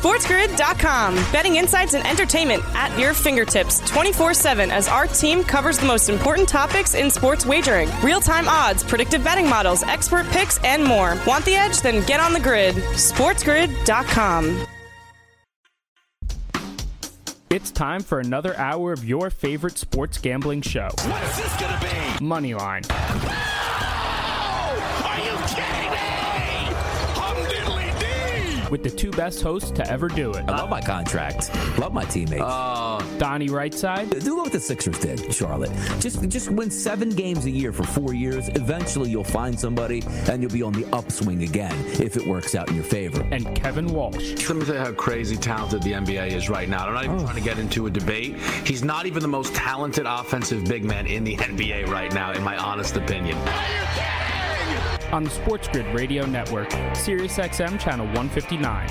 SportsGrid.com. Betting insights and entertainment at your fingertips 24/7 as our team covers the most important topics in sports wagering. Real-time odds, predictive betting models, expert picks, and more. Want the edge? Then get on the grid. SportsGrid.com. It's time for another hour of your favorite sports gambling show. What is this going to be? Moneyline. Oh! Are you kidding me? With the two best hosts to ever do it. I love my contract. Love my teammates. Donnie Rightside. Do what the Sixers did, Charlotte. Just win 7 games a year for 4 years. Eventually, you'll find somebody, and you'll be on the upswing again if it works out in your favor. And Kevin Walsh. Let me tell you how crazy talented the NBA is right now. I'm not even trying to get into a debate. He's not even the most talented offensive big man in the NBA right now, in my honest opinion. On the Sports Grid Radio Network, SiriusXM Channel 159.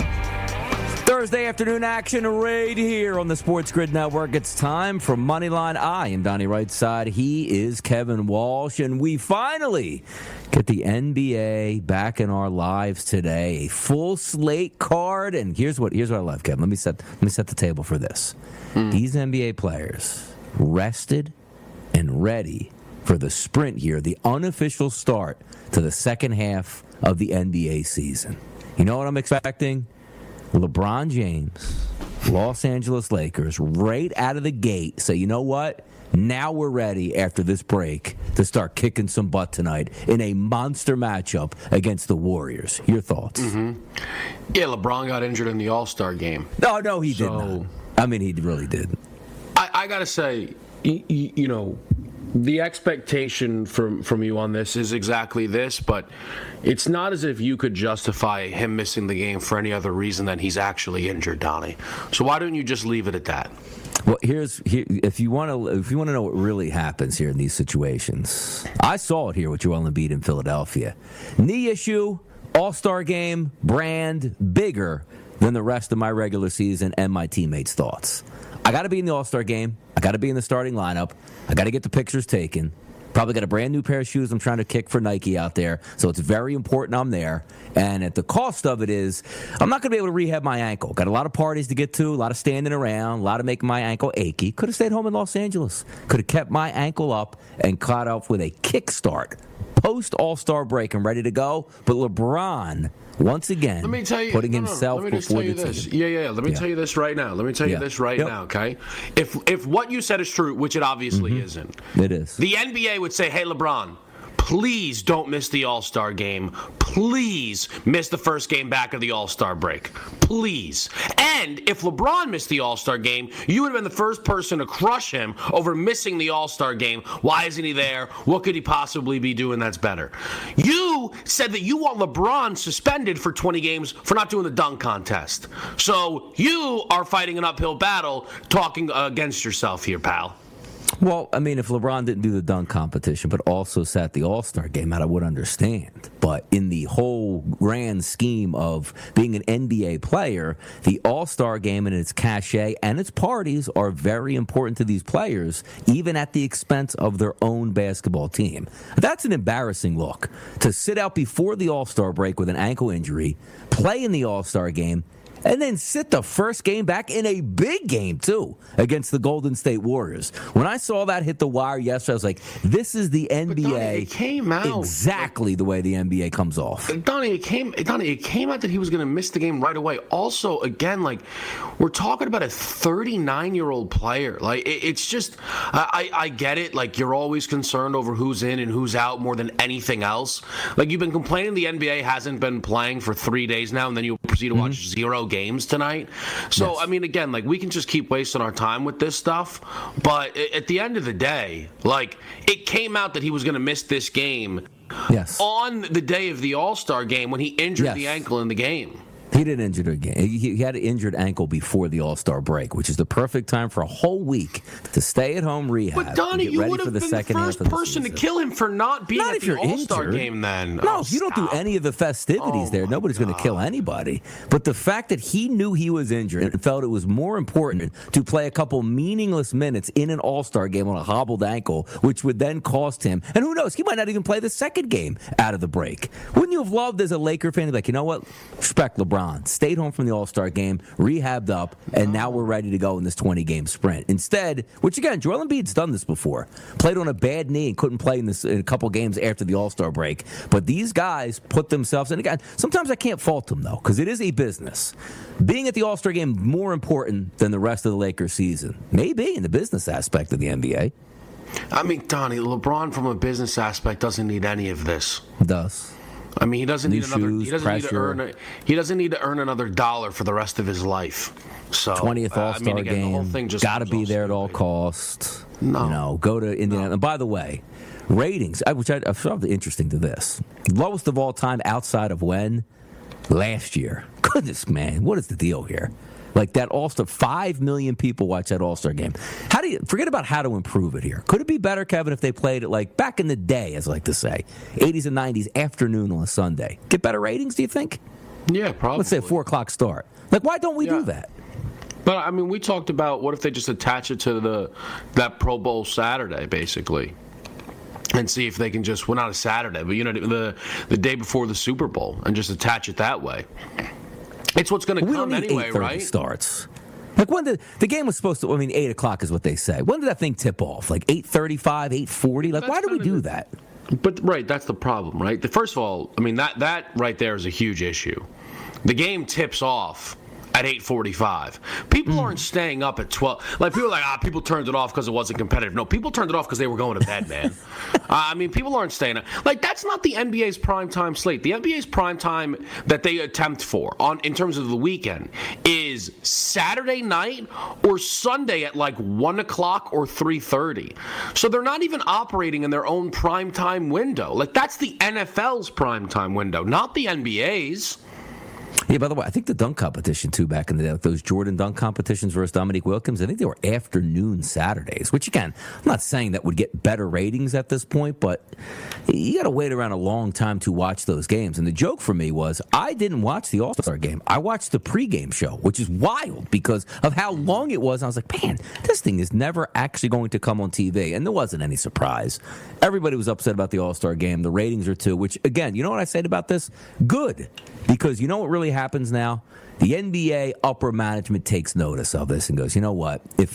Thursday afternoon action right here on the Sports Grid Network. It's time for Moneyline. I am Donnie Rightside. He is Kevin Walsh. And we finally get the NBA back in our lives today. A full slate card. And here's what I love, Kevin. Let me set the table for this. These NBA players rested and ready for the sprint here, the unofficial start to the second half of the NBA season. You know what I'm expecting? LeBron James, Los Angeles Lakers, right out of the gate say, you know what? Now we're ready after this break to start kicking some butt tonight in a monster matchup against the Warriors. Your thoughts? Yeah, LeBron got injured in the All-Star game. No, he did not. I mean, he really did. I got to say, you know, the expectation from you on this is exactly this, but it's not as if you could justify him missing the game for any other reason than he's actually injured, Donnie. So why don't you just leave it at that? Well, if you want to know what really happens here in these situations, I saw it here with Joel Embiid in Philadelphia. Knee issue, All-Star game, brand, bigger than the rest of my regular season and my teammates' thoughts. I got to be in the All-Star game. I got to be in the starting lineup. I got to get the pictures taken. Probably got a brand new pair of shoes I'm trying to kick for Nike out there. So it's very important I'm there. And at the cost of it is, I'm not going to be able to rehab my ankle. Got a lot of parties to get to, a lot of standing around, a lot of making my ankle achy. Could have stayed home in Los Angeles. Could have kept my ankle up and caught up with a kickstart. Post All-Star break and ready to go. But LeBron, once again, putting himself before the team. Yeah. Let me tell you this right now. Now, okay? If what you said is true, which it obviously isn't. It is. The NBA would say, hey, LeBron, please don't miss the All-Star game. Please miss the first game back of the All-Star break. Please. And if LeBron missed the All-Star game, you would have been the first person to crush him over missing the All-Star game. Why isn't he there? What could he possibly be doing that's better? You said that you want LeBron suspended for 20 games for not doing the dunk contest. So you are fighting an uphill battle talking against yourself here, pal. Well, I mean, if LeBron didn't do the dunk competition, but also sat the All-Star game out, I would understand. But in the whole grand scheme of being an NBA player, the All-Star game and its cachet and its parties are very important to these players, even at the expense of their own basketball team. That's an embarrassing look. To sit out before the All-Star break with an ankle injury, play in the All-Star game, and then sit the first game back in a big game, too, against the Golden State Warriors. When I saw that hit the wire yesterday, I was like, this is the NBA. Donnie, it came out exactly the way the NBA comes off. Donnie, it came out that he was going to miss the game right away. Also, again, like, we're talking about a 39-year-old player. Like, it's just, I get it. Like, you're always concerned over who's in and who's out more than anything else. Like, you've been complaining the NBA hasn't been playing for 3 days now, and then you proceed to watch 0 games tonight. So, yes. I mean, again, like, we can just keep wasting our time with this stuff. But at the end of the day, like, it came out that he was going to miss this game on the day of the All-Star game when he injured the ankle in the game. He didn't injure the game. He had an injured ankle before the All-Star break, which is the perfect time for a whole week to stay at home rehab. But Donnie, you would have been the first person to kill him for not being at the All-Star game then. No, if you don't do any of the festivities there, nobody's going to kill anybody. But the fact that he knew he was injured and felt it was more important to play a couple meaningless minutes in an All-Star game on a hobbled ankle, which would then cost him, and who knows, he might not even play the second game out of the break. Wouldn't you have loved as a Laker fan to be like, you know what, respect LeBron LeBron, stayed home from the All-Star game, rehabbed up, and now we're ready to go in this 20-game sprint. Instead, which again, Joel Embiid's done this before, played on a bad knee and couldn't play in a couple games after the All-Star break. But these guys put themselves, and again, sometimes I can't fault them, though, because it is a business. Being at the All-Star game more important than the rest of the Lakers season. Maybe in the business aspect of the NBA. I mean, Donnie, LeBron from a business aspect doesn't need any of this. Does. I mean, he doesn't need another. Shoes, He doesn't need to earn. He doesn't need to earn another dollar for the rest of his life. So 20th All-Star game. The whole thing just got to be there at all costs. No. You know, go to Indiana. No. And by the way, ratings, which I found interesting to this. Lowest of all time outside of when? Last year. Goodness, man. What is the deal here? Like that All-Star, 5 million people watch that All-Star game. How do you forget about how to improve it here? Could it be better, Kevin, if they played it like back in the day, as I like to say, 80s and 90s afternoon on a Sunday? Get better ratings, do you think? Yeah, probably. Let's say a 4 o'clock start. Like, why don't we do that? But I mean, we talked about what if they just attach it to that Pro Bowl Saturday, basically, and see if they can just, well, not a Saturday, but the day before the Super Bowl, and just attach it that way. It's what's going to come anyway, right? Starts. Like when the game was supposed to, 8 o'clock is what they say. When did that thing tip off? Like 8:35, 8:40? Like, why do we do that? But, right, that's the problem, right? First of all, I mean, that right there is a huge issue. The game tips off at 8:45. People aren't staying up at 12. Like, people are like, people turned it off because it wasn't competitive. No, people turned it off because they were going to bed, man. I mean, people aren't staying up. Like, that's not the NBA's primetime slate. The NBA's primetime that they attempt for in terms of the weekend is Saturday night or Sunday at like 1 o'clock or 3:30. So they're not even operating in their own primetime window. Like, that's the NFL's primetime window, not the NBA's. Yeah, by the way, I think the dunk competition, too, back in the day, like those Jordan dunk competitions versus Dominique Wilkins, I think they were afternoon Saturdays, which, again, I'm not saying that would get better ratings at this point, but you got to wait around a long time to watch those games. And the joke for me was I didn't watch the All-Star game. I watched the pregame show, which is wild because of how long it was. I was like, man, this thing is never actually going to come on TV. And there wasn't any surprise. Everybody was upset about the All-Star game. The ratings are too, which, again, you know what I said about this? Good. Because you know what really happens now? The NBA upper management takes notice of this and goes, you know what? If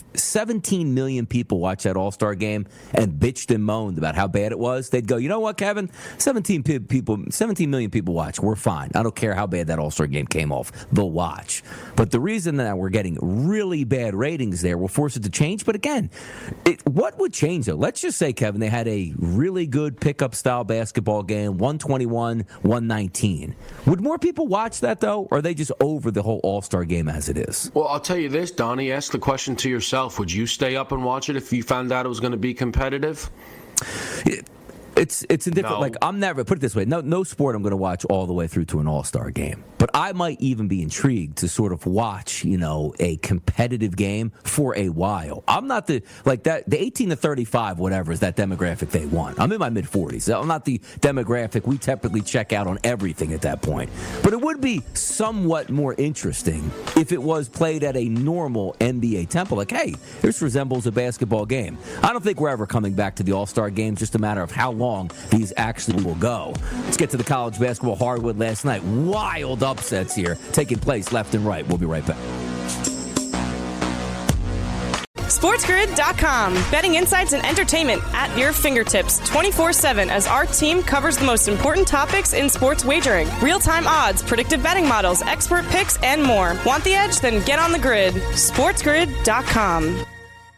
17 million people watch that All-Star game and bitched and moaned about how bad it was, they'd go, you know what, Kevin? 17 million people watch. We're fine. I don't care how bad that All-Star game came off. They'll watch. But the reason that we're getting really bad ratings there will force it to change. But again, what would change, though? Let's just say, Kevin, they had a really good pickup-style basketball game, 121, 119. Would more people watch that, though? Or are they just over the whole All-Star game as it is? Well, I'll tell you this, Donnie. Ask the question to yourself. Would you stay up and watch it if you found out it was going to be competitive? It's a different, like, I'm never, put it this way, no sport I'm going to watch all the way through to an All-Star game. But I might even be intrigued to sort of watch, a competitive game for a while. I'm not the 18 to 35, whatever, is that demographic they want. I'm in my mid-40s. I'm not the demographic we typically check out on everything at that point. But it would be somewhat more interesting if it was played at a normal NBA tempo. Like, hey, this resembles a basketball game. I don't think we're ever coming back to the All-Star game, just a matter of how long these actually will go. Let's get to the college basketball hardwood last night. Wild upsets here taking place left and right. We'll be right back. SportsGrid.com. Betting insights and entertainment at your fingertips 24/7 as our team covers the most important topics in sports wagering. Real-time odds, predictive betting models, expert picks, and more. Want the edge? Then get on the grid. SportsGrid.com.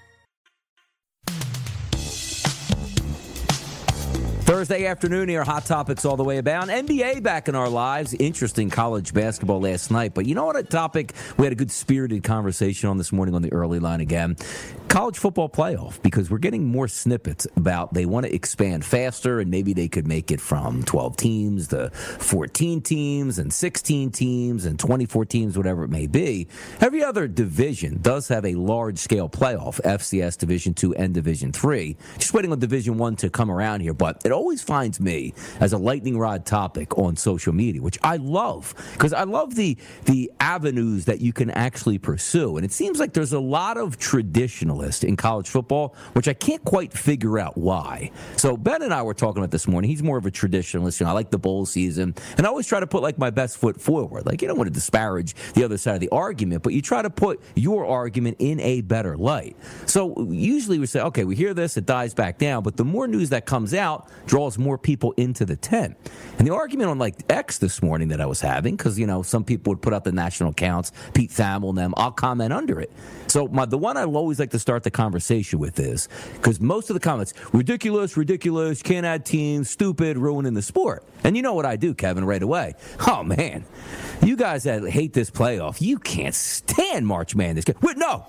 Thursday afternoon here, hot topics all the way abound. NBA back in our lives. Interesting college basketball last night. But you know what a topic we had a good spirited conversation on this morning on the early line again? College football playoff, because we're getting more snippets about they want to expand faster and maybe they could make it from 12 teams to 14 teams and 16 teams and 24 teams, whatever it may be. Every other division does have a large-scale playoff, FCS Division II and Division III. Just waiting on Division I to come around here, but it always always finds me as a lightning rod topic on social media, which I love, because I love the avenues that you can actually pursue. And it seems like there's a lot of traditionalists in college football, which I can't quite figure out why. So Ben and I were talking about this morning. He's more of a traditionalist. I like the bowl season, and I always try to put like my best foot forward. Like, you don't want to disparage the other side of the argument, but you try to put your argument in a better light. So usually we say, okay, we hear this, it dies back down, but the more news that comes out draws more people into the tent. And the argument on like X this morning that I was having, because some people would put out the national accounts, Pete Thamel and them, I'll comment under it. So the one I always like to start the conversation with is, because most of the comments, ridiculous, can't add teams, stupid, ruining the sport. And you know what I do, Kevin, right away? Oh, man, you guys that hate this playoff, you can't stand March Madness. Wait, no,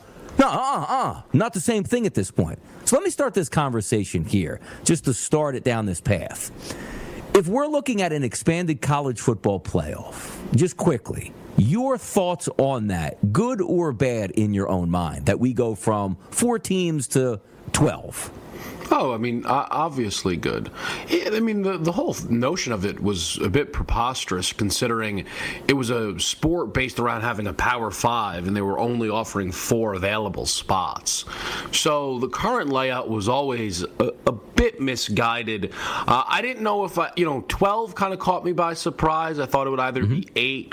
not the same thing at this point. So let me start this conversation here, just to start it down this path. If we're looking at an expanded college football playoff, just quickly, your thoughts on that, good or bad in your own mind, that we go from 4 teams to 12? Oh, I mean, obviously good. I mean, the whole notion of it was a bit preposterous, considering it was a sport based around having a Power 5, and they were only offering 4 available spots. So the current layout was always a bit misguided. I didn't know if 12 kind of caught me by surprise. I thought it would either be 8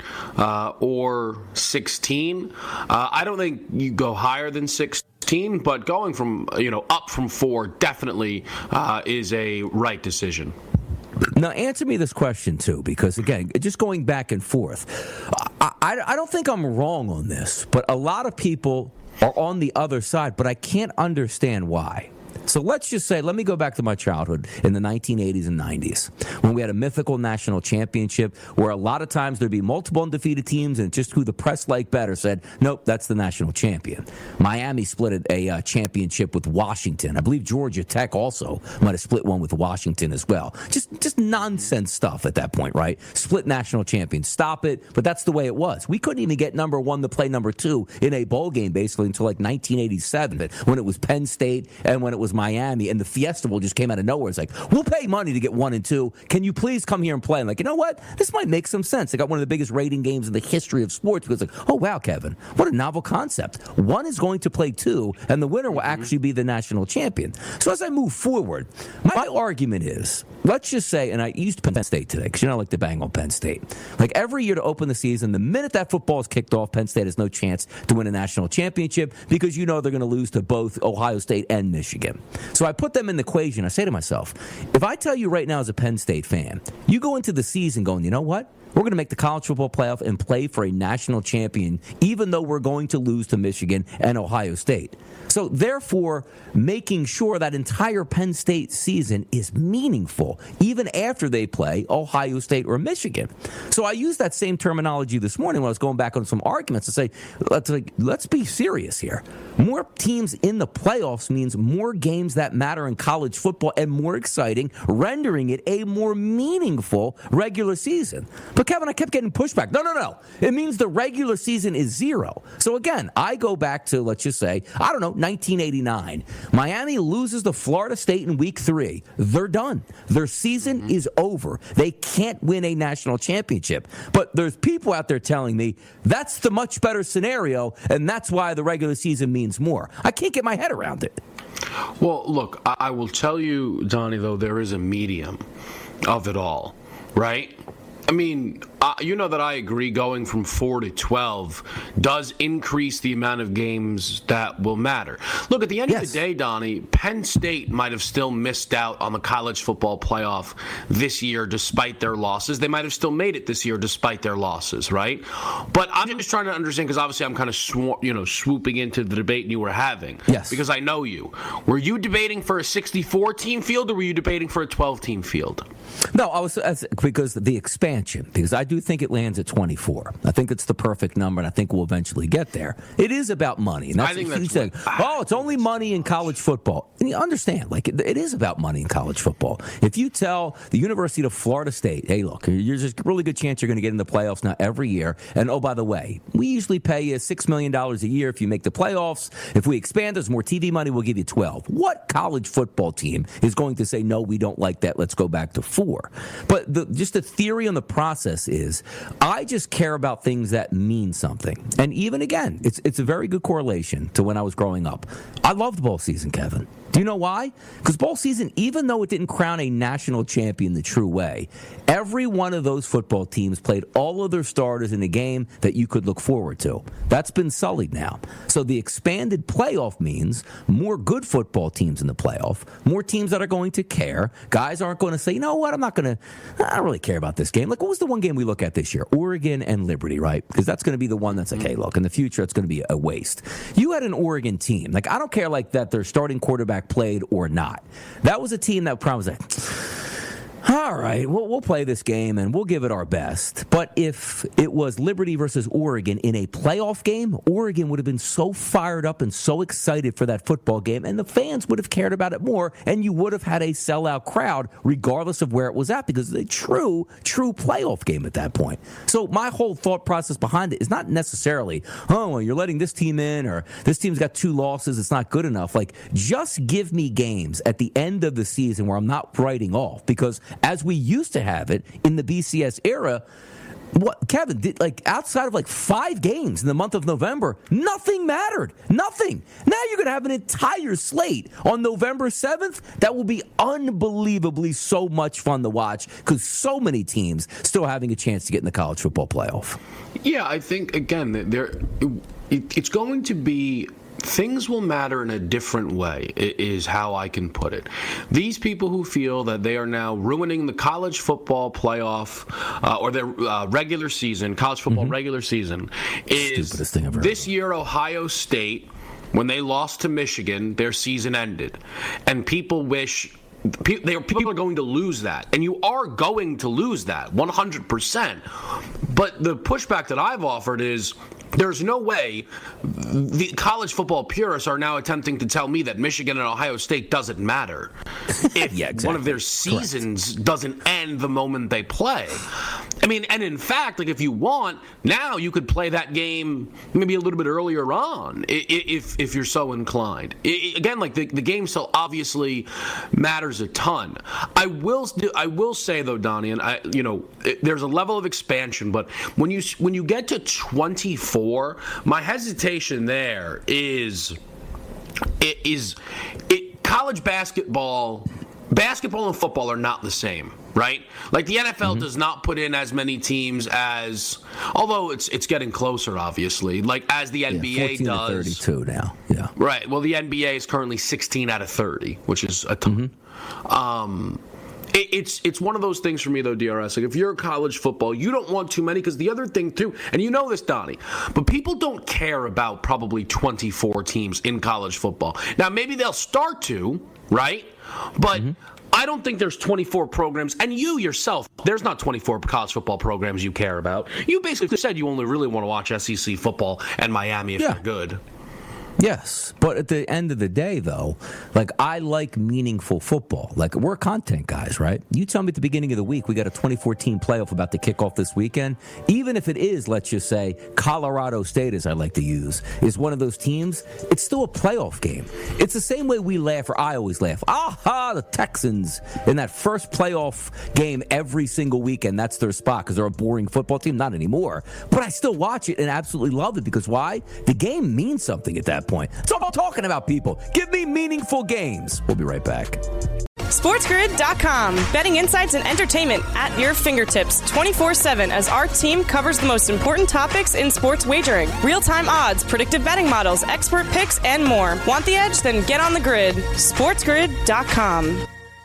or 16. I don't think you go higher than 16. But going from up from 4 definitely is a right decision. Now, answer me this question, too, because, again, just going back and forth, I don't think I'm wrong on this, but a lot of people are on the other side, but I can't understand why. So let's just say, let me go back to my childhood in the 1980s and 90s when we had a mythical national championship where a lot of times there'd be multiple undefeated teams, and just who the press liked better said, nope, that's the national champion. Miami split a championship with Washington. I believe Georgia Tech also might have split one with Washington as well. Just nonsense stuff at that point, right? Split national champions. Stop it, but that's the way it was. We couldn't even get number 1 to play number 2 in a bowl game basically until like 1987 when it was Penn State and when it was Miami, and the Fiesta Bowl just came out of nowhere. It's like, we'll pay money to get 1 and 2. Can you please come here and play? I'm like, you know what? This might make some sense. They got one of the biggest rating games in the history of sports because, like, oh, wow, Kevin, what a novel concept. 1 is going to play 2, and the winner will actually be the national champion. So as I move forward, my argument is, let's just say, and I used Penn State today because I like to bang on Penn State. Like every year to open the season, the minute that football is kicked off, Penn State has no chance to win a national championship because they're going to lose to both Ohio State and Michigan. So I put them in the equation. I say to myself, if I tell you right now as a Penn State fan, you go into the season going, you know what? We're going to make the college football playoff and play for a national champion, even though we're going to lose to Michigan and Ohio State. So, therefore, making sure that entire Penn State season is meaningful, even after they play Ohio State or Michigan. So I used that same terminology this morning when I was going back on some arguments to say, let's be serious here. More teams in the playoffs means more games that matter in college football and more exciting, rendering it a more meaningful regular season. But, Kevin, I kept getting pushback. No. It means the regular season is 0. So, again, I go back to, let's just say, 1989. Miami loses to Florida State in week 3. They're done. Their season is over. They can't win a national championship. But there's people out there telling me that's the much better scenario, and that's why the regular season means more. I can't get my head around it. Well, look, I will tell you, Donnie, though, there is a medium of it all, right? I mean, you know that I agree going from 4 to 12 does increase the amount of games that will matter. Look, at the end of the day, Donnie, Penn State might have still missed out on the college football playoff this year despite their losses. They might have still made it this year despite their losses, right? But I'm just trying to understand, because obviously I'm kind of swooping into the debate you were having. Yes. Because I know you. Were you debating for a 64-team field, or were you debating for a 12-team field? No, I was because the expansion, because I do do think it lands at 24. I think it's the perfect number, and I think we'll eventually get there. It is about money. And that's what you said. Oh, it's only money in college football. And you understand, like, it is about money in college football. If you tell the University of Florida State, hey, look, there's a really good chance you're going to get in the playoffs now every year. And, oh, by the way, we usually pay you $6 million a year if you make the playoffs. If we expand, there's more TV money, we'll give you 12. What college football team is going to say, no, we don't like that, let's go back to 4? But just the theory on the process is, I just care about things that mean something. And even, again, it's a very good correlation to when I was growing up. I loved bowl season, Kevin. Do you know why? Because bowl season, even though it didn't crown a national champion the true way, every one of those football teams played all of their starters in a game that you could look forward to. That's been sullied now. So the expanded playoff means more good football teams in the playoff, more teams that are going to care. Guys aren't going to say, you know what, I don't really care about this game. Like, what was the one game we look at this year? Oregon and Liberty, right? Because that's going to be the one that's like, hey, look, in the future, it's going to be a waste. You had an Oregon team. Like, I don't care like that their starting quarterback played or not. That was a team that probably was like, all right, we'll play this game and we'll give it our best. But if it was Liberty versus Oregon in a playoff game, Oregon would have been so fired up and so excited for that football game, and the fans would have cared about it more, and you would have had a sellout crowd regardless of where it was at, because it's a true playoff game at that point. So my whole thought process behind it is not necessarily, oh, well, you're letting this team in, or this team's got 2 losses, it's not good enough. Like, just give me games at the end of the season where I'm not writing off, because as we used to have it in the BCS era, what Kevin did, like, outside of like 5 games in the month of November, nothing mattered. Nothing. Now you're going to have an entire slate on November 7th that will be unbelievably so much fun to watch, because so many teams still having a chance to get in the college football playoff. Yeah, I think, again, it's going to be, things will matter in a different way, is how I can put it. These people who feel that they are now ruining the college football playoff or their regular season, college football regular season, is this year Ohio State, when they lost to Michigan, their season ended. And people wish... People are going to lose that, and you are going to lose that 100%. But the pushback that I've offered is, there's no way the college football purists are now attempting to tell me that Michigan and Ohio State doesn't matter if one of their seasons doesn't end the moment they play. I mean, and in fact, like, if you want, now you could play that game maybe a little bit earlier on if you're so inclined. Again, like, the game still obviously matters a ton. I will say, though, Donnie, and there's a level of expansion, but when you get to 24, my hesitation there is college basketball and football are not the same, right? Like, the NFL does not put in as many teams as, although it's getting closer, obviously, like as the NBA 14 does. 32 now, yeah. Right. Well, the NBA is currently 16 out of 30, which is a ton. It's one of those things for me, though, DRS. Like, if you're college football, you don't want too many, because the other thing, too, and you know this, Donnie, but people don't care about probably 24 teams in college football. Now, maybe they'll start to, right? But I don't think there's 24 programs, and you yourself, there's not 24 college football programs you care about. You basically said you only really want to watch SEC football and Miami if they're good. Yes, but at the end of the day, though, like, I like meaningful football. Like, we're content guys, right? You tell me at the beginning of the week we got a 2014 playoff about to kick off this weekend. Even if it is, let's just say, Colorado State, as I like to use, is one of those teams, it's still a playoff game. It's the same way we laugh, or I always laugh. Aha, the Texans in that first playoff game every single weekend. That's their spot, because they're a boring football team. Not anymore. But I still watch it and absolutely love it, because why? The game means something at that point. That's all I'm talking about, people. Give me meaningful games. We'll be right back. SportsGrid.com. Betting insights and entertainment at your fingertips 24/7 as our team covers the most important topics in sports wagering. Real-time odds, predictive betting models, expert picks, and more. Want the edge? Then get on the grid. SportsGrid.com.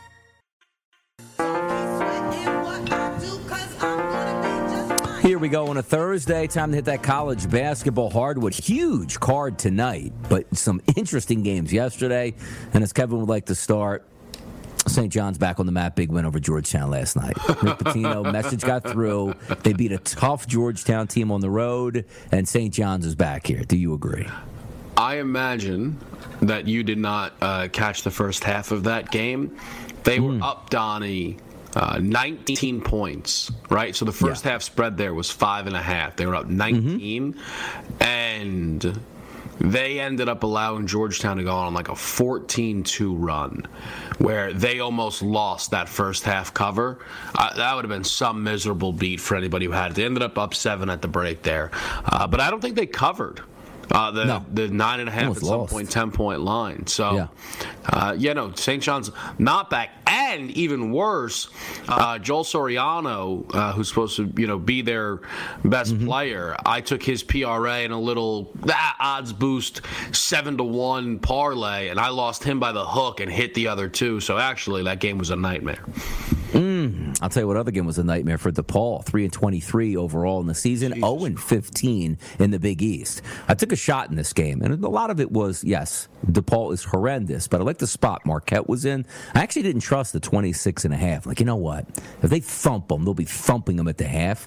Here we go on a Thursday. Time to hit that college basketball hardwood. Huge card tonight, but some interesting games yesterday. And as Kevin would like to start, St. John's back on the map. Big win over Georgetown last night. Rick Pitino, message got through. They beat a tough Georgetown team on the road, and St. John's is back here. Do you agree? I imagine that you did not catch the first half of that game. They were up, Donnie, 19 points, right? So the first half spread there was 5.5. They were up 19, and they ended up allowing Georgetown to go on like a 14-2 run where they almost lost that first half cover. That would have been some miserable beat for anybody who had it. They ended up 7 at the break there. But I don't think they covered the 9.5 at some point, 10-point line. So, St. John's not back. And even worse, Joel Soriano, who's supposed to, be their best player, I took his PRA in a little odds boost 7-1 parlay, and I lost him by the hook and hit the other two. So actually, that game was a nightmare. I'll tell you what other game was a nightmare for DePaul. 3-23 overall in the season, 0-15 in the Big East. I took a shot in this game, and a lot of it was, yes, DePaul is horrendous, but I like the spot Marquette was in. I actually didn't trust the 26.5. Like, you know what? If they thump them, they'll be thumping them at the half.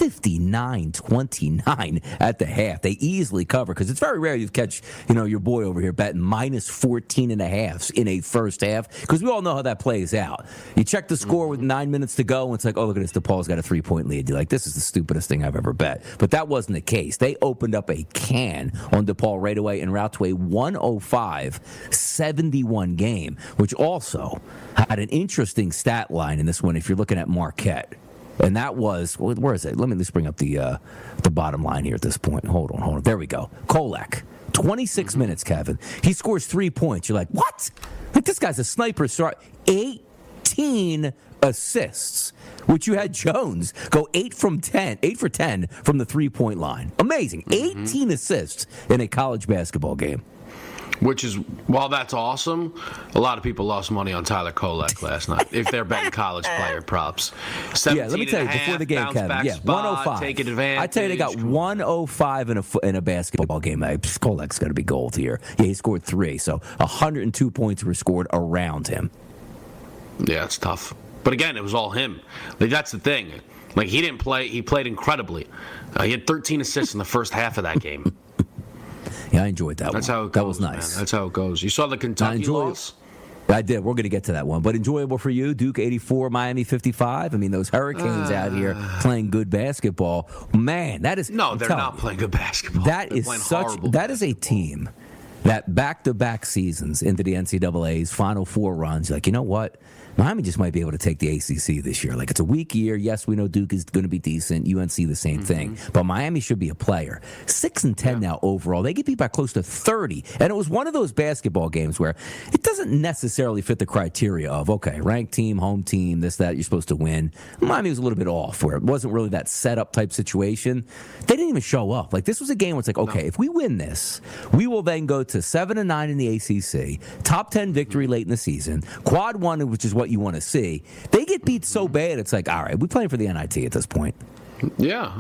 59-29 at the half. They easily cover, because it's very rare you catch, your boy over here betting minus 14.5 in a first half, because we all know how that plays out. You check the score with 9 minutes to go, and it's like, oh, look at this, DePaul's got a 3-point lead. You're like, this is the stupidest thing I've ever bet. But that wasn't the case. They opened up a can on DePaul right away en route to a 105-71 game, which also had an interesting stat line in this one if you're looking at Marquette. And that was, where is it? Let me just bring up the bottom line here at this point. Hold on. There we go. Kolek. 26 minutes, Kevin. He scores 3 points. You're like, what? Like, this guy's a sniper. 18 assists, which you had Jones go 8 for 10 from the 3-point line. Amazing. 18 assists in a college basketball game. Which is, while that's awesome, a lot of people lost money on Tyler Kolek last night if they're betting college player props. Let me tell you, before the game, Kevin, 105. Take advantage. I tell you, they got 105 in a basketball game. Kolek's going to be gold here. Yeah, he scored 3, so 102 points were scored around him. Yeah, it's tough. But again, it was all him. Like, that's the thing. Like, he didn't play. He played incredibly. He had 13 assists in the first half of that game. Yeah, I enjoyed that one. That's how it goes, that was nice. Man. That's how it goes. You saw the Kentucky loss? I did. We're going to get to that one. But enjoyable for you. Duke 84, Miami 55. I mean, those Hurricanes out here playing good basketball. Man, that is... No, they're not playing good basketball. That is a team that back-to-back seasons into the NCAA's Final Four runs. Like, you know what? Miami just might be able to take the ACC this year. Like, it's a weak year. Yes, we know Duke is going to be decent. UNC the same thing. But Miami should be a player. 6-10 now overall. They get beat by close to 30. And it was one of those basketball games where it doesn't necessarily fit the criteria of, okay, ranked team, home team, this, that, you're supposed to win. Miami was a little bit off where it wasn't really that setup type situation. They didn't even show up. Like, this was a game where it's like, okay, if we win this, we will then go to 7-9 in the ACC, top 10 victory late in the season, quad one, which is what you want to see. They get beat so bad, it's like, all right, we're playing for the NIT at this point. Yeah.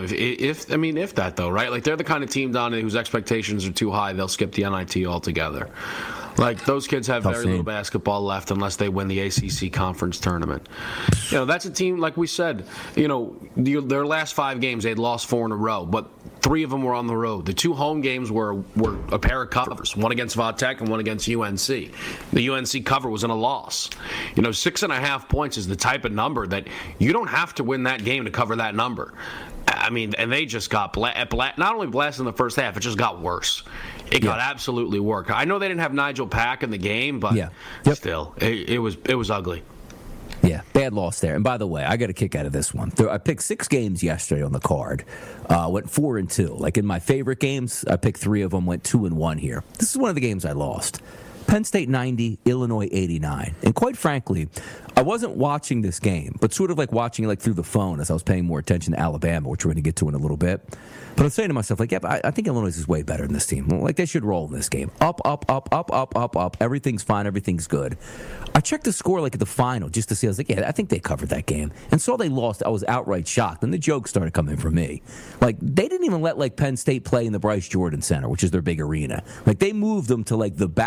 If that, though, right? Like, they're the kind of team, Donnie, whose expectations are too high, they'll skip the NIT altogether. Like, those kids have very little basketball left unless they win the ACC conference tournament. That's a team, like we said, their last 5 games, they'd lost 4 in a row, but 3 of them were on the road. The 2 home games were a pair of covers, one against Vatech and one against UNC. The UNC cover was in a loss. 6.5 points is the type of number that you don't have to win that game to cover that number. I mean, and they just got not only blasted in the first half, it just got worse. It got absolutely worse. I know they didn't have Nigel Pack in the game, but still, it was ugly. Yeah, bad loss there. And by the way, I got a kick out of this one. I picked 6 games yesterday on the card. Went 4-2. Like, in my favorite games, I picked 3 of them, went 2-1 here. This is one of the games I lost. Penn State 90, Illinois 89. And quite frankly, I wasn't watching this game, but sort of like watching it like through the phone as I was paying more attention to Alabama, which we're going to get to in a little bit. But I was saying to myself, like, I think Illinois is way better than this team. Like, they should roll in this game. Up. Everything's fine. Everything's good. I checked the score, like, at the final just to see. I was like, yeah, I think they covered that game. And so they lost. I was outright shocked. And the jokes started coming from me. Like, they didn't even let, like, Penn State play in the Bryce Jordan Center, which is their big arena. Like, they moved them to, like, the backup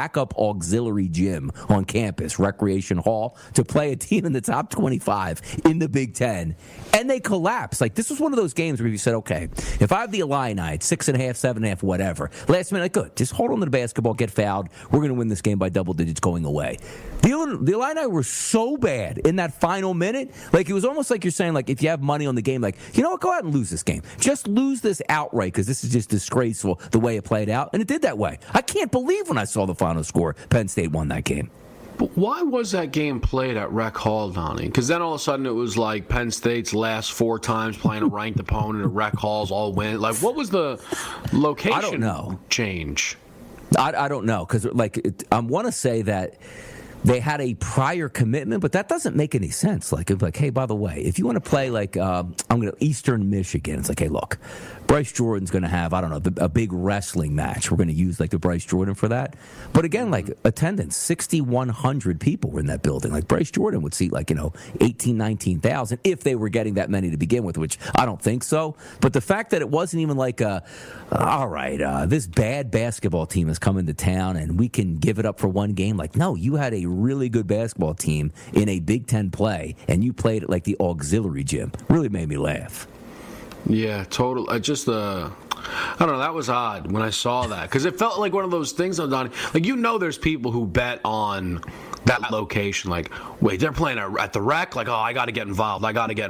auxiliary gym on campus, Recreation Hall, to play a team in the top 25 in the Big Ten, and they collapse. Like, this was one of those games where you said, okay, if I have the Illini at 6.5, 7.5, whatever, last minute, good, just hold on to the basketball, get fouled, we're going to win this game by double digits going away. The Illini were so bad in that final minute. Like, it was almost like you're saying, like, if you have money on the game, like, you know what, go out and lose this game. Just lose this outright, because this is just disgraceful the way it played out. And it did that way. I can't believe when I saw the final score, Penn State won that game. But why was that game played at Rec Hall, Donnie? Because then all of a sudden it was like Penn State's last 4 times playing a ranked opponent at Rec Halls all win. Like, what was the location I don't know. change? I don't know, because I want to say that they had a prior commitment, but that doesn't make any sense. Like, hey, by the way, if you want to play Eastern Michigan, it's like, hey, look, Bryce Jordan's going to have, I don't know, a big wrestling match. We're going to use like the Bryce Jordan for that. But again, like attendance, 6,100 people were in that building. Like Bryce Jordan would seat 18, 19,000 if they were getting that many to begin with, which I don't think so. But the fact that it wasn't even like all right, this bad basketball team has come into town and we can give it up for one game. Like, no, you had a really good basketball team in a Big Ten play and you played at like the auxiliary gym. Really made me laugh. Yeah, total. I don't know, that was odd when I saw that, because it felt like one of those things, Donnie, like, there's people who bet on that location, like, wait, they're playing at the Rec, like, oh, I got to get involved.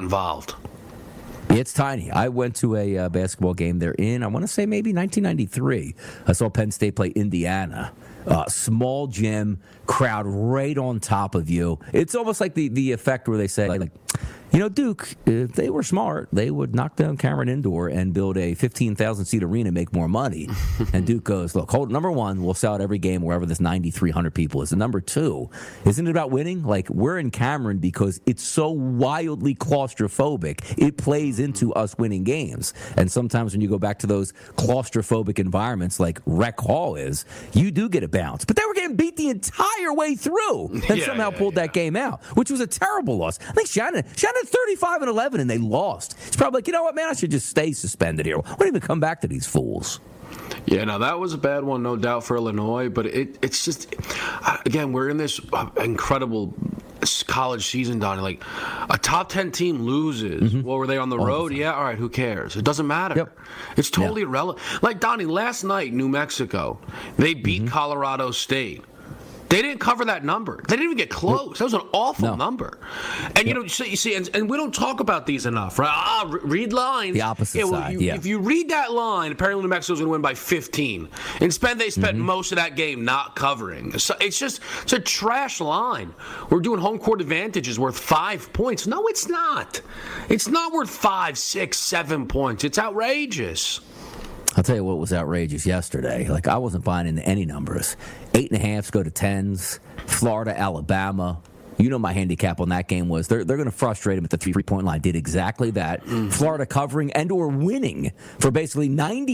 It's tiny. I went to a basketball game there in, I want to say maybe 1993. I saw Penn State play Indiana. Small gym, crowd right on top of you. It's almost like the effect where they say, like, Duke, if they were smart, they would knock down Cameron Indoor and build a 15,000-seat arena and make more money. And Duke goes, look, number one, we'll sell out every game wherever this 9,300 people is. And number two, isn't it about winning? Like, we're in Cameron because it's so wildly claustrophobic. It plays into us winning games. And sometimes when you go back to those claustrophobic environments like Rec Hall is, you do get a bounce. But they were getting beat the entire way through and somehow pulled that game out, which was a terrible loss. I think Shannon 35-11 and they lost. It's probably like, you know what, man, I should just stay suspended here. Why don't even come back to these fools? Yeah, no, that was a bad one, no doubt, for Illinois. But it's just, again, we're in this incredible college season, Donnie. Like, a top 10 team loses. Mm-hmm. Well, were they on the road? Yeah, all right, who cares? It doesn't matter. Yep. It's totally irrelevant. Like, Donnie, last night, New Mexico, they beat Colorado State. They didn't cover that number. They didn't even get close. That was an awful number. And, you see, and we don't talk about these enough, right? Read lines. The opposite side, If you read that line, apparently New Mexico's going to win by 15. Instead, they spent most of that game not covering. So it's a trash line. We're doing home court advantage is worth 5 points. No, it's not. It's not worth 5, 6, 7 points. It's outrageous. I'll tell you what was outrageous yesterday. Like, I wasn't buying into any numbers. 8.5s go to 10s. Florida, Alabama. You know my handicap on that game was they're going to frustrate him at the 3-point line. Did exactly that. Mm-hmm. Florida covering and or winning for basically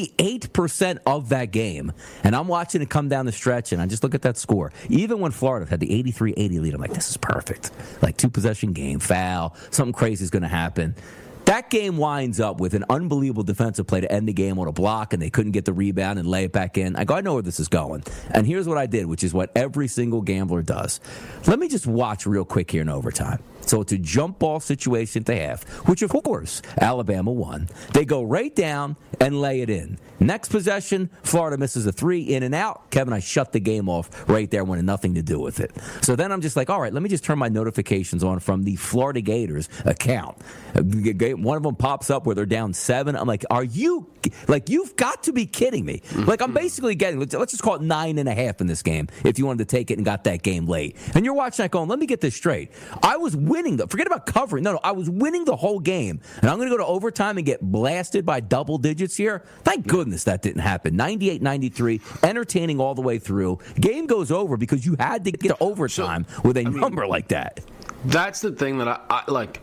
98% of that game. And I'm watching it come down the stretch, and I just look at that score. Even when Florida had the 83-80 lead, I'm like, this is perfect. Like, 2-possession game, foul, something crazy is going to happen. That game winds up with an unbelievable defensive play to end the game on a block, and they couldn't get the rebound and lay it back in. I know where this is going. And here's what I did, which is what every single gambler does. Let me just watch real quick here in overtime. So it's a jump ball situation they have, which, of course, Alabama won. They go right down and lay it in. Next possession, Florida misses a 3, in and out. Kevin, I shut the game off right there, wanted nothing to do with it. So then I'm just like, all right, let me just turn my notifications on from the Florida Gators account. One of them pops up where they're down 7. I'm like, you've got to be kidding me. Like, I'm basically getting, let's just call it 9.5 in this game if you wanted to take it and got that game late. And you're watching that going, let me get this straight. I was winning, forget about covering. No, I was winning the whole game. And I'm going to go to overtime and get blasted by double digits here. Thank goodness that ddidn't happen. 98-93, entertaining all the way through. Game goes over because you had to get to overtime with a number like that. That's the thing that I like.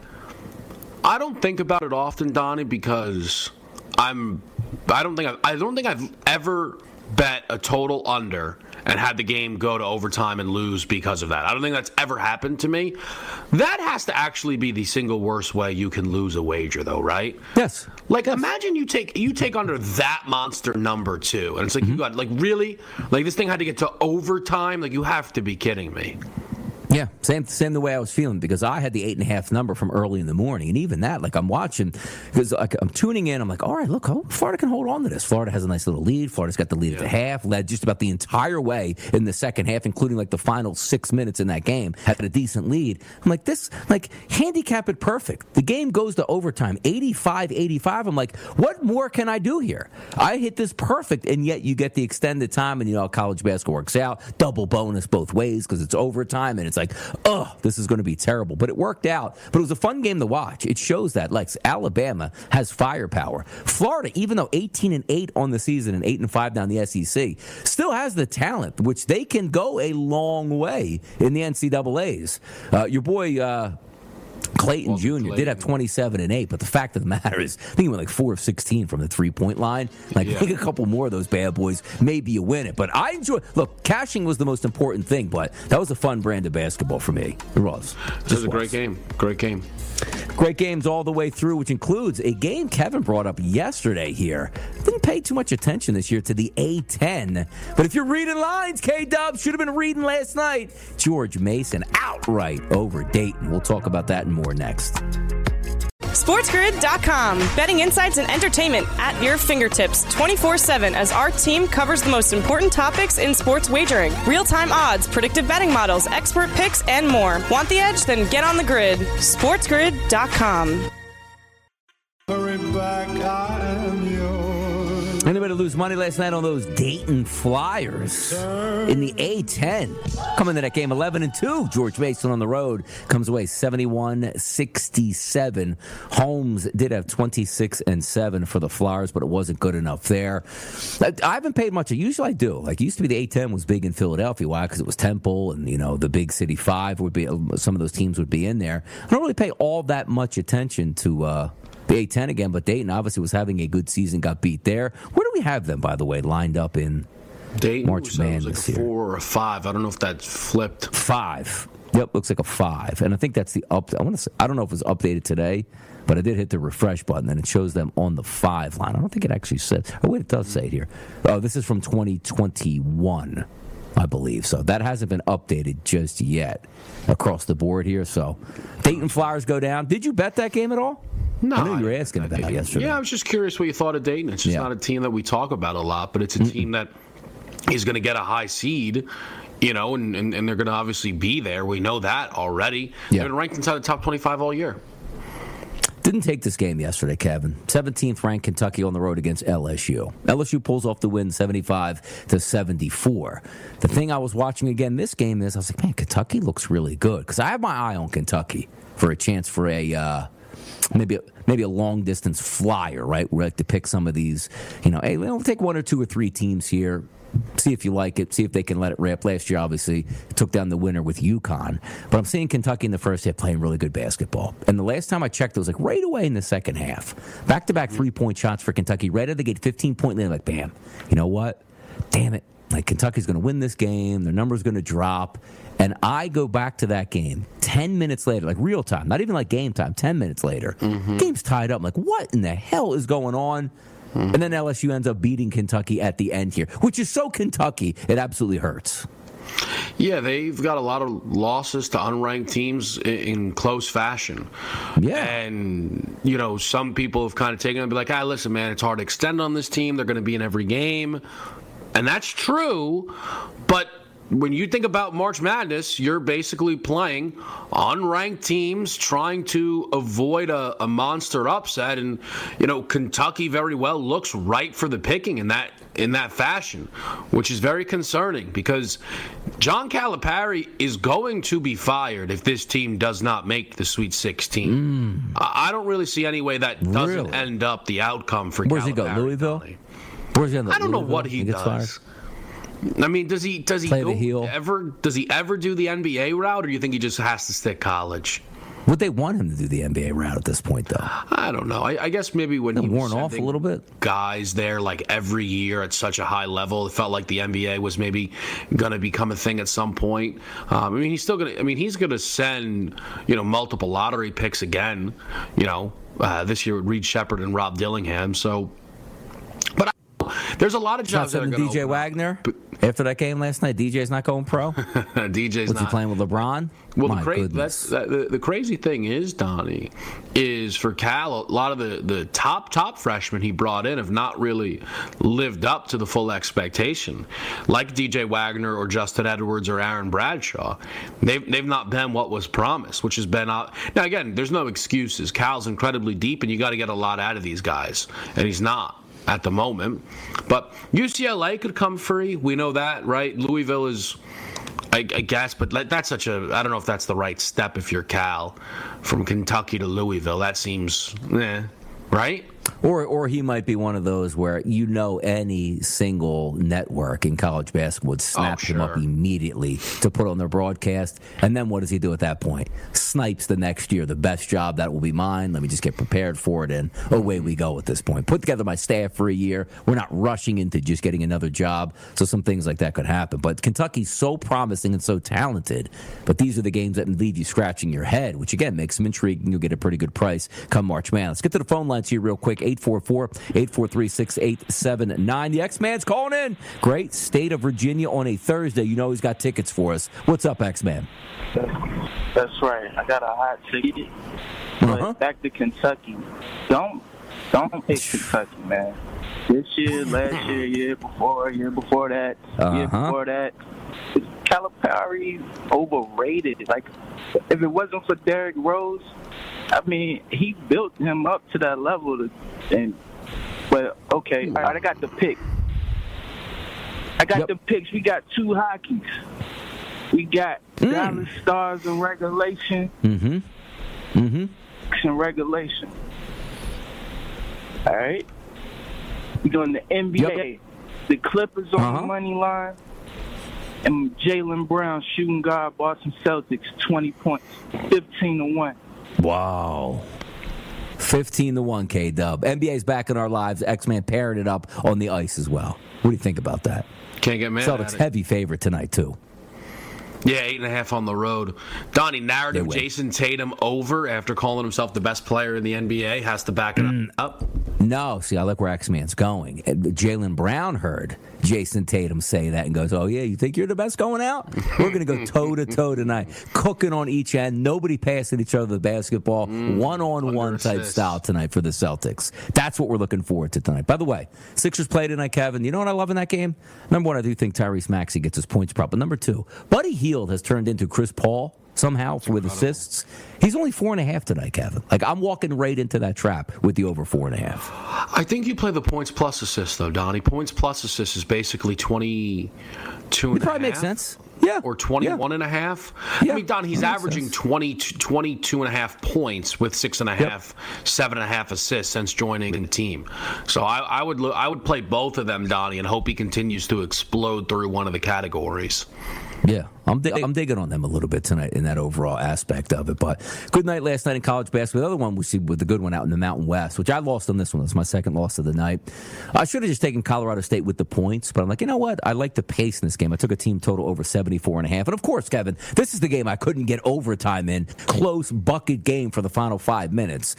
I don't think about it often, Donnie, because I don't think I've ever bet a total under and had the game go to overtime and lose because of that. I don't think that's ever happened to me. That has to actually be the single worst way you can lose a wager, though, right? Yes. Like, imagine you take under that monster number, too. And it's like, you got, like, really? Like, this thing had to get to overtime? Like, you have to be kidding me. Yeah, same the way I was feeling, because I had the 8.5 number from early in the morning, and even that, like, I'm watching, because I'm tuning in, I'm like, all right, look, Florida can hold on to this. Florida has a nice little lead. Florida's got the lead at the half, led just about the entire way in the second half, including like the final 6 minutes in that game, had a decent lead. I'm like, this, like, handicap it perfect. The game goes to overtime, 85-85. I'm like, what more can I do here? I hit this perfect, and yet you get the extended time, and you know how college basketball works out, double bonus both ways because it's overtime, and it's like, oh, this is going to be terrible. But it worked out. But it was a fun game to watch. It shows that, like, Alabama has firepower. Florida, even though 18-8 on the season and 8-5 down the SEC, still has the talent, which they can go a long way in the NCAAs. Your boy Clayton Jr. did have 27-8, but the fact of the matter is, I think he went like 4 of 16 from the three-point line. Like, I think a couple more of those bad boys, maybe you win it. But I enjoy. Look, cashing was the most important thing, but that was a fun brand of basketball for me. It was. This was a great game. Great game. Great games all the way through, which includes a game Kevin brought up yesterday here. Didn't pay too much attention this year to the A10. But if you're reading lines, K-Dub should have been reading last night. George Mason outright over Dayton. We'll talk about that and more next. SportsGrid.com. Betting insights and entertainment at your fingertips 24/7 as our team covers the most important topics in sports wagering. Real-time odds, predictive betting models, expert picks, and more. Want the edge? Then get on the grid. SportsGrid.com. Hurry back, I am yours. Anybody lose money last night on those Dayton Flyers in the A10? Coming to that game 11-2. George Mason on the road comes away 71-67. Holmes did have 26-7 for the Flyers, but it wasn't good enough there. I haven't paid much. Usually I do. Like, it used to be the A10 was big in Philadelphia. Why? Because it was Temple, and, you know, the big City Five would be, some of those teams would be in there. I don't really pay all that much attention to the A10 again, but Dayton obviously was having a good season, got beat there. Where do we have them, by the way, lined up in Dayton? March Madness like a here? 4 or a 5. I don't know if that's flipped. 5. Yep, looks like a 5. And I think that's the up. I don't know if it was updated today, but I did hit the refresh button, and it shows them on the 5 line. I don't think it actually says. Oh, wait, it does say it here. Oh, this is from 2021. I believe. So that hasn't been updated just yet across the board here. So Dayton Flyers go down. Did you bet that game at all? No. I know you were asking about it yesterday. Yeah, I was just curious what you thought of Dayton. It's just not a team that we talk about a lot, but it's a team that is going to get a high seed, you know, and they're going to obviously be there. We know that already. They've been ranked inside the top 25 all year. Didn't take this game yesterday, Kevin. 17th ranked Kentucky on the road against LSU. LSU pulls off the win 75-74. The thing I was watching again this game is I was like, man, Kentucky looks really good. Because I have my eye on Kentucky for a chance for a maybe a long distance flyer, right? We like to pick some of these, you know, hey, we'll take 1 or 2 or 3 teams here. See if you like it. See if they can let it rip. Last year, obviously, took down the winner with UConn. But I'm seeing Kentucky in the first half playing really good basketball. And the last time I checked, it was like right away in the second half. Back-to-back 3-point shots for Kentucky. Right out of the gate, 15-point lead. Like, bam. You know what? Damn it. Like, Kentucky's going to win this game. Their number's going to drop. And I go back to that game 10 minutes later, like real time, not even like game time, 10 minutes later. Game's tied up. I'm like, what in the hell is going on? And then LSU ends up beating Kentucky at the end here, which is so Kentucky, it absolutely hurts. Yeah, they've got a lot of losses to unranked teams in close fashion. Yeah. And, you know, some people have kind of taken it and be like, listen, man, it's hard to extend on this team. They're going to be in every game. And that's true, but when you think about March Madness, you're basically playing unranked teams trying to avoid a monster upset. And, you know, Kentucky very well looks right for the picking in that fashion, which is very concerning because John Calipari is going to be fired if this team does not make the Sweet 16. I don't really see any way that doesn't end up the outcome for Calipari. Where's he go, Louisville? Where's he on the I don't know what he does. Fired? I mean, does he ever do the NBA route, or do you think he just has to stick college? Would they want him to do the NBA route at this point, though? I don't know. I guess maybe when he worn off a little bit. Guys there like every year at such a high level, it felt like the NBA was maybe going to become a thing at some point. He's still going to. He's going to send multiple lottery picks again. This year with Reed Shepherd and Rob Dillingham. So, but there's a lot of jobs that are going to DJ Wagner. After that game last night, DJ's not going pro? DJ's What's not. he playing with LeBron? Well, the crazy thing is, Donnie, is for Cal, a lot of the top freshmen he brought in have not really lived up to the full expectation. Like DJ Wagner or Justin Edwards or Aaron Bradshaw. They've not been what was promised, which has been... Now, again, there's no excuses. Cal's incredibly deep, and you got to get a lot out of these guys, and he's not at the moment. But UCLA could come free. We know that, right? Louisville is, I guess, but that's such a... I don't know if that's the right step if you're Cal. From Kentucky to Louisville, that seems... right? Or he might be one of those where any single network in college basketball would snap him up immediately to put on their broadcast. And then what does he do at that point? Snipes the next year. The best job, that will be mine. Let me just get prepared for it, and away we go at this point. Put together my staff for a year. We're not rushing into just getting another job, so some things like that could happen. But Kentucky's so promising and so talented, but these are the games that leave you scratching your head, which, again, makes them intriguing. You'll get a pretty good price come March Madness. Let's get to the phone lines here real quick. 844-843-6879. The X-Man's calling in. Great state of Virginia on a Thursday. He's got tickets for us. What's up, X-Man? That's right. I got a hot ticket. But back to Kentucky. Don't pick Kentucky, man. This year, last year, year before that, year before that. Calipari's overrated. Like, if it wasn't for Derrick Rose, he built him up to that level. But okay, all right, I got the pick. The picks. We got two hockeys. We got Dallas Stars in regulation. In regulation. All right. We're doing the NBA. Yep. The Clippers on the money line. And Jaylen Brown, shooting guard, Boston Celtics, 20 points, 15-1. Wow. 15-1, K-Dub. NBA's back in our lives. X-Man paired it up on the ice as well. What do you think about that? Can't get mad Celtics heavy favorite tonight, too. Yeah, 8.5 on the road. Donnie, narrative Jason Tatum over after calling himself the best player in the NBA has to back it up. No, see, I like where X-Man's going. Jaylen Brown heard Jason Tatum say that and goes, oh, yeah, you think you're the best going out? We're going to go toe-to-toe tonight. Cooking on each end. Nobody passing each other the basketball. One-on-one type style tonight for the Celtics. That's what we're looking forward to tonight. By the way, Sixers play tonight, Kevin. You know what I love in that game? Number one, I do think Tyrese Maxey gets his points prop. But number two, Buddy Hield has turned into Chris Paul somehow with assists. He's only 4.5 tonight, Kevin. Like, I'm walking right into that trap with the over 4.5. I think you play the points plus assists, though, Donnie. Points plus assists is basically 22 and it probably makes sense. Yeah. Or 21 and a half. Yeah. Don, he's averaging 22 and a half points with 6.5, 7.5 assists since joining the team. So I would play both of them, Donnie, and hope he continues to explode through one of the categories. Yeah, I'm digging on them a little bit tonight in that overall aspect of it. But good night last night in college basketball. The other one we see with the good one out in the Mountain West, which I lost on this one. It's my second loss of the night. I should have just taken Colorado State with the points, but I'm like, you know what? I like the pace in this game. I took a team total over 74.5. And of course, Kevin, this is the game I couldn't get overtime in. Close bucket game for the final 5 minutes.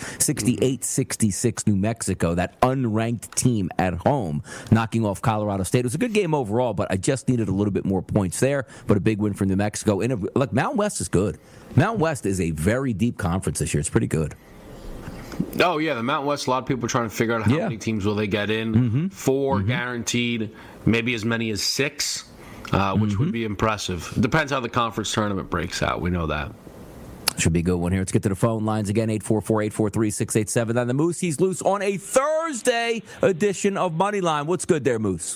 68-66 New Mexico, that unranked team at home, knocking off Colorado State. It was a good game overall, but I just needed a little bit more points there. But a big win for New Mexico. Look, Mountain West is good. Mountain West is a very deep conference this year. It's pretty good. Oh, yeah, the Mountain West, a lot of people are trying to figure out how many teams will they get in. 4 guaranteed, maybe as many as 6, which would be impressive. Depends how the conference tournament breaks out. We know that. Should be a good one here. Let's get to the phone lines again, 844-843-6879. The Moose, he's loose on a Thursday edition of Moneyline. What's good there, Moose?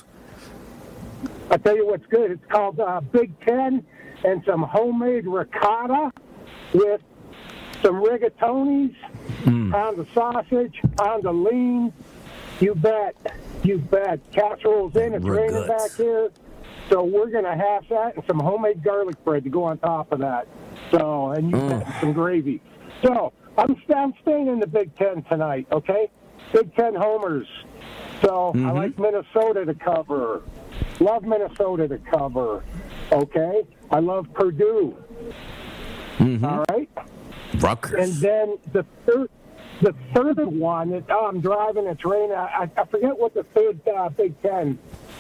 I'll tell you what's good. It's called Big Ten and some homemade ricotta with some rigatonis, pound of sausage, pound of lean. You bet. Casserole's in. It's raining back here. So we're going to have that and some homemade garlic bread to go on top of that. So, and you bet some gravy. So I'm staying in the Big Ten tonight, okay? Big Ten homers. So I like Minnesota to cover. Love Minnesota to cover, okay? I love Purdue. All right? Rutgers. And then the third one, I'm driving, it's raining. I forget what the third Big Ten.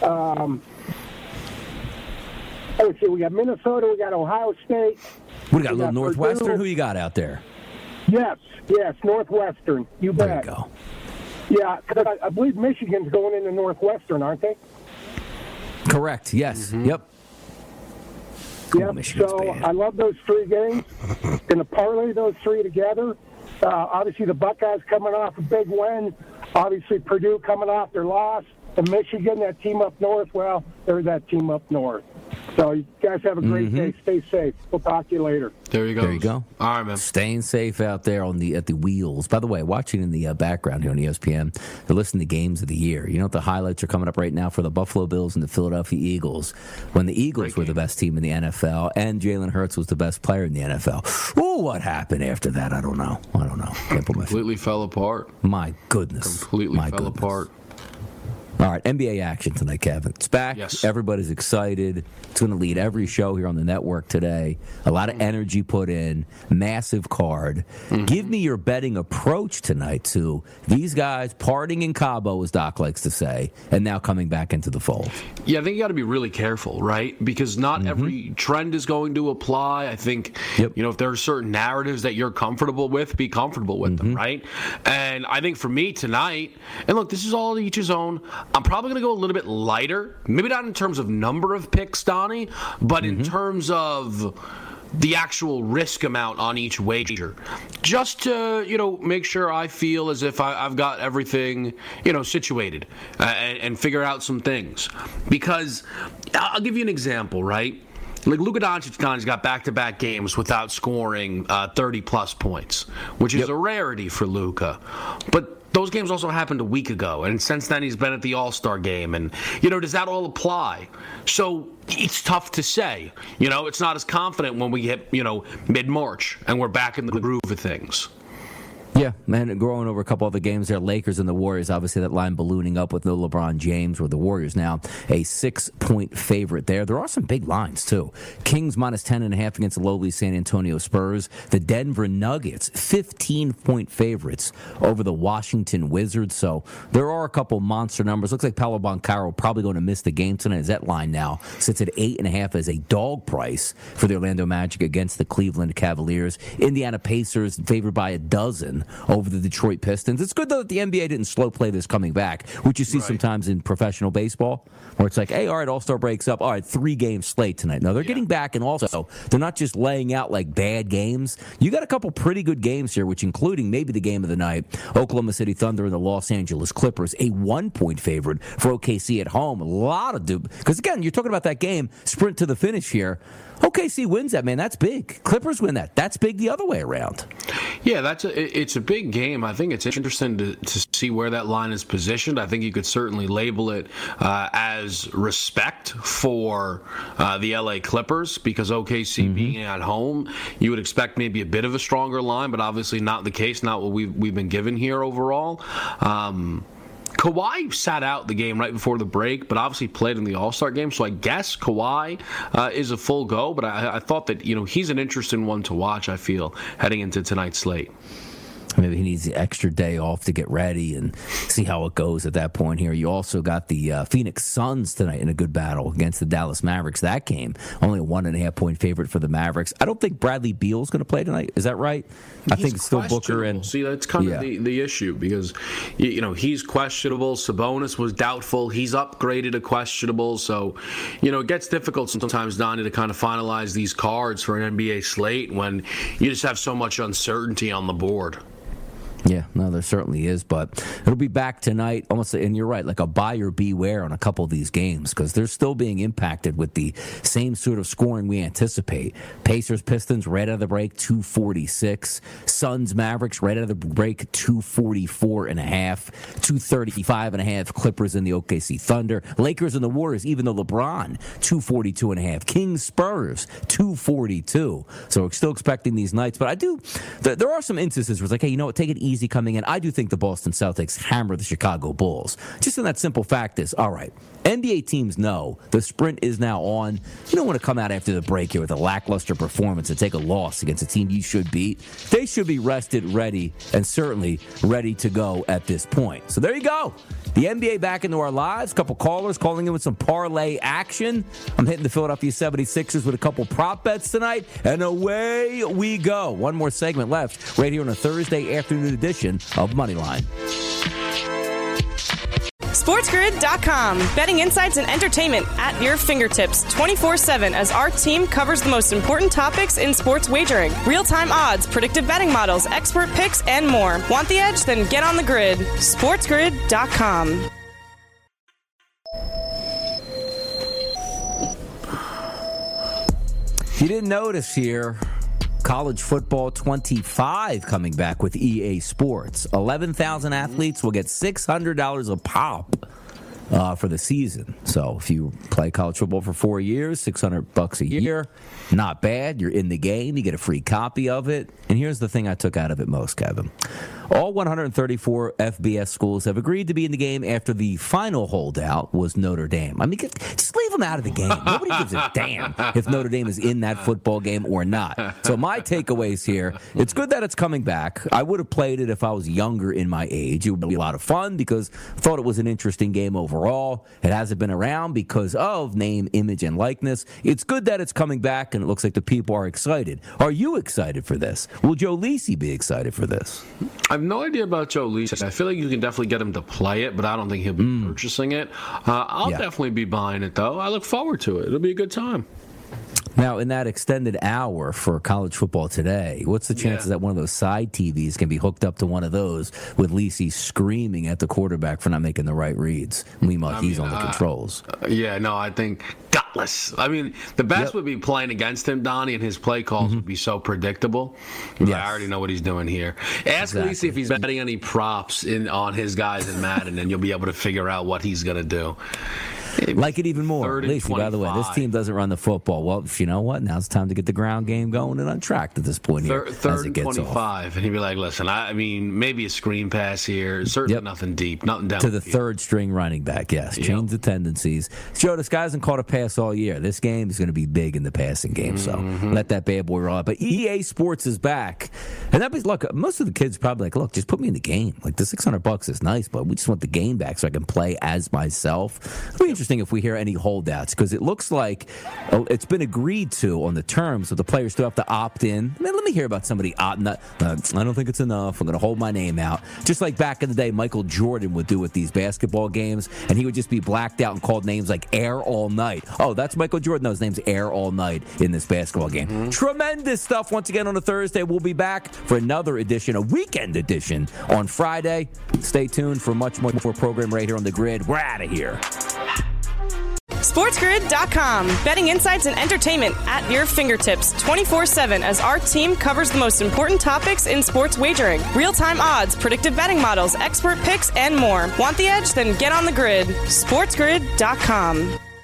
Let's see, we got Minnesota, we got Ohio State. We got a little Northwestern. Purdue. Who you got out there? Yes, Northwestern. You bet. There you go. Yeah, because I believe Michigan's going into Northwestern, aren't they? Correct. Yes. Yep. Yeah. Michigan's So bad. I love those three games. Going to parlay those three together. Obviously, the Buckeyes coming off a big win. Obviously, Purdue coming off their loss. And Michigan, that team up north, well, they're that team up north. So you guys have a great day. Stay safe. We'll talk to you later. There you go. There you go. All right, man. Staying safe out there at the wheels. By the way, watching in the background here on ESPN, they're listening to games of the year. You know what the highlights are coming up right now for the Buffalo Bills and the Philadelphia Eagles? When the Eagles were the best team in the NFL and Jalen Hurts was the best player in the NFL. Ooh, what happened after that? I don't know. Can't put my Completely fell apart. My goodness. Completely fell apart. All right, NBA action tonight, Kevin. It's back. Yes. Everybody's excited. It's going to lead every show here on the network today. A lot of energy put in. Massive card. Give me your betting approach tonight to these guys partying in Cabo, as Doc likes to say, and now coming back into the fold. Yeah, I think you got to be really careful, right? Because not every trend is going to apply. I think, if there are certain narratives that you're comfortable with, be comfortable with them, right? And I think for me tonight, and look, this is all to each his own. I'm probably going to go a little bit lighter. Maybe not in terms of number of picks, Donnie, but in terms of the actual risk amount on each wager, just to make sure I feel as if I've got everything situated and figure out some things. Because I'll give you an example, right? Like Luka Doncic got back-to-back games without scoring 30-plus points, which is a rarity for Luka. But those games also happened a week ago, and since then he's been at the All-Star game. And, does that all apply? So it's tough to say. It's not as confident when we hit, mid-March and we're back in the groove of things. Yeah, man, growing over a couple other games there, Lakers and the Warriors, obviously that line ballooning up with no LeBron James, where the Warriors now a 6-point favorite there. There are some big lines, too. Kings minus 10.5 against the lowly San Antonio Spurs. The Denver Nuggets, 15-point favorites over the Washington Wizards. So there are a couple monster numbers. Looks like Paolo Banchero probably going to miss the game tonight, as that line now sits at 8.5 as a dog price for the Orlando Magic against the Cleveland Cavaliers. Indiana Pacers favored by a dozen over the Detroit Pistons. It's good, though, that the NBA didn't slow play this coming back, which you see sometimes in professional baseball, where it's like, hey, all right, All-Star breaks up. All right, 3-game slate tonight. No, they're getting back, and also they're not just laying out like bad games. You got a couple pretty good games here, which including maybe the game of the night, Oklahoma City Thunder and the Los Angeles Clippers, a 1-point favorite for OKC at home. A lot of because again, you're talking about that game, sprint to the finish here. OKC wins that, man. That's big. Clippers win that. That's big the other way around. Yeah, it's a big game. I think it's interesting to see where that line is positioned. I think you could certainly label it as respect for the LA Clippers, because OKC being at home, you would expect maybe a bit of a stronger line, but obviously not the case, not what we've been given here overall. Kawhi sat out the game right before the break, but obviously played in the All-Star game, so I guess Kawhi is a full go, but I thought that he's an interesting one to watch, I feel, heading into tonight's slate. Maybe he needs the extra day off to get ready and see how it goes at that point here. You also got the Phoenix Suns tonight in a good battle against the Dallas Mavericks. That game, only a 1.5-point favorite for the Mavericks. I don't think Bradley Beal's going to play tonight. Is that right? I think it's still Booker. And see, that's kind of the issue, because he's questionable. Sabonis was doubtful. He's upgraded to questionable. So, it gets difficult sometimes, Donnie, to kind of finalize these cards for an NBA slate when you just have so much uncertainty on the board. Yeah, no, there certainly is, but it'll be back tonight. Almost, and you're right, like a buyer beware on a couple of these games because they're still being impacted with the same sort of scoring we anticipate. Pacers, Pistons, right out of the break, 246. Suns, Mavericks, right out of the break, 244.5, 235.5. Clippers and the OKC Thunder. Lakers and the Warriors, even though LeBron, 242.5. Kings, Spurs, 242. So we're still expecting these nights, but there are some instances where it's like, hey, you know what, take it easy coming in. I do think the Boston Celtics hammer the Chicago Bulls. Just in that simple fact is, all right, NBA teams know the sprint is now on. You don't want to come out after the break here with a lackluster performance and take a loss against a team you should beat. They should be rested, ready, and certainly ready to go at this point. So there you go. The NBA back into our lives. A couple callers calling in with some parlay action. I'm hitting the Philadelphia 76ers with a couple prop bets tonight, and away we go. One more segment left right here on a Thursday afternoon edition of Moneyline. SportsGrid.com. Betting insights and entertainment at your fingertips 24/7 as our team covers the most important topics in sports wagering. Real-time odds, predictive betting models, expert picks, and more. Want the edge? Then get on the grid. SportsGrid.com. You didn't notice here, College Football 25 coming back with EA Sports. 11,000 athletes will get $600 a pop for the season. So if you play college football for 4 years, $600 a year, not bad. You're in the game. You get a free copy of it. And here's the thing I took out of it most, Kevin. All 134 FBS schools have agreed to be in the game after the final holdout was Notre Dame. I mean, just leave them out of the game. Nobody gives a damn if Notre Dame is in that football game or not. So my takeaways here, it's good that it's coming back. I would have played it if I was younger in my age. It would be a lot of fun because I thought it was an interesting game overall. It hasn't been around because of name, image, and likeness. It's good that it's coming back, and it looks like the people are excited. Are you excited for this? Will Joe Lisi be excited for this? I have no idea about Joe Lisi. I feel like you can definitely get him to play it, but I don't think he'll be purchasing it. I'll definitely be buying it, though. I look forward to it. It'll be a good time. Now, in that extended hour for college football today, what's the chances that one of those side TVs can be hooked up to one of those with Lisi screaming at the quarterback for not making the right reads? Meanwhile, he's on the controls. I think gutless. I mean, the best would be playing against him, Donnie, and his play calls would be so predictable. Yes. I already know what he's doing here. Ask Lisi if he's betting any props on his guys in Madden, and you'll be able to figure out what he's going to do. Like it even more. Lacey, by the way, this team doesn't run the football. Well, you know what? Now it's time to get the ground game going and on track at this point here. Third and 25. And he'd be like, listen, I mean, maybe a screen pass here. Certainly nothing deep, nothing down to the third string running back, yes. Change the tendencies. Joe, this guy hasn't caught a pass all year. This game is going to be big in the passing game, so let that bad boy roll. But EA Sports is back. And that means, look, most of the kids are probably like, look, just put me in the game. Like, the $600 is nice, but we just want the game back so I can play as myself. It'll be interesting if we hear any holdouts, because it looks like it's been agreed to on the terms of the players still have to opt in. Man, let me hear about somebody opting. I don't think it's enough. I'm going to hold my name out. Just like back in the day, Michael Jordan would do with these basketball games, and he would just be blacked out and called names like Air All Night. Oh, that's Michael Jordan. No, his name's Air All Night in this basketball game. Tremendous stuff once again on a Thursday. We'll be back for another edition, a weekend edition on Friday. Stay tuned for much more program right here on the grid. We're out of here. SportsGrid.com. Betting insights and entertainment at your fingertips 24/7 as our team covers the most important topics in sports wagering. Real-time odds, predictive betting models, expert picks, and more. Want the edge? Then get on the grid. SportsGrid.com.